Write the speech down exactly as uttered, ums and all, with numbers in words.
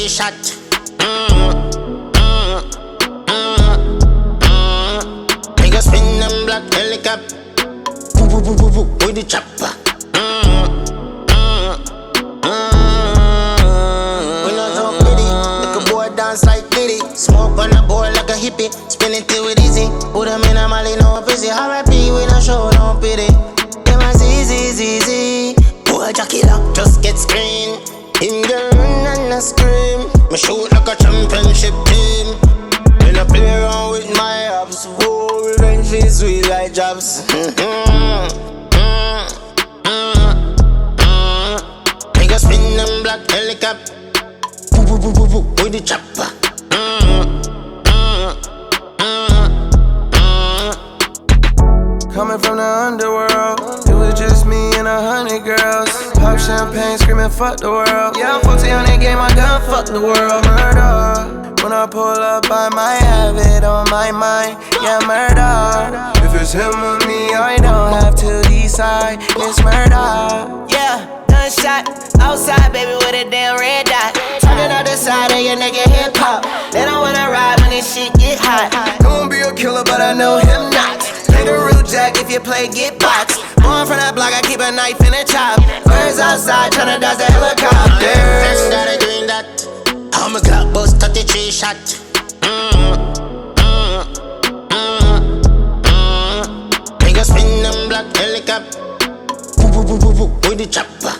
shot. Mm, mm, mm, mm. Make us spin them black helicopter. Woo woo woo woo woo with the chopper. Mm, mm, mm. We not talk pity. Make a boy dance like Diddy. Smoke on a board like a hippie. Spin it till it easy. Put them in a molly, no busy. R I P, we don't show no pity. Them as easy, easy. Boy, Jackie up, just get screen. In the run and a scream. Me shoot like a championship team. When I play around with my abs. Whoa, revenge is sweet like jobs. Mm-hmm. Mm-hmm. Mm-hmm. Make us spin them black helicopter. Woo woo woo woo woo with the chopper. Mm-hmm. Coming from the underworld, it was just me and a hundred girls. Pop champagne, screaming fuck the world. Yeah, I'm fourteen on that game, I done fuck the world. Murder, when I pull up, I might have it on my mind. Yeah, murder. If it's him or me, I don't have to decide. It's murder. Yeah, done shot outside, baby, with a damn red dot. Turn it on the side of your nigga hip hop. They don't wanna ride when this shit get hot. Don't be a killer, but I know him not. Nigga real jack if you play get boxed. Born from that block, I keep a knife in a chop. Birds outside tryna dodge the helicopter. First got a green dot. I'm a Glock bust thirty-three shot. Mm, mm, mm, mm. Make us spin them black helicopter. Woo woo woo woo woo with the chopper.